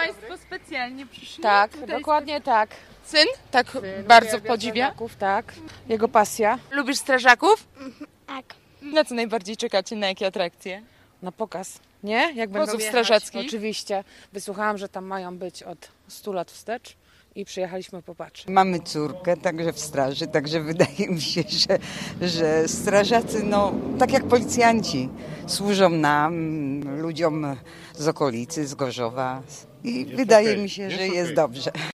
Państwo specjalnie przyszli? Tak, Tutaj dokładnie tak. Syn? Tak bardzo Uwielbia podziwia? strażaków, tak. Jego pasja. Lubisz strażaków? Tak. Na co najbardziej czekacie? Na jakie atrakcje? Na pokaz, nie? Jak będą Wozów jechać. strażackich? Oczywiście. Wysłuchałam, że tam mają być od 100 lat wstecz i przyjechaliśmy popatrzeć. Mamy córkę także w straży, także wydaje mi się, że strażacy, no tak jak policjanci, służą nam, ludziom z okolicy, z Gorzowa i wydaje mi się, że jest dobrze.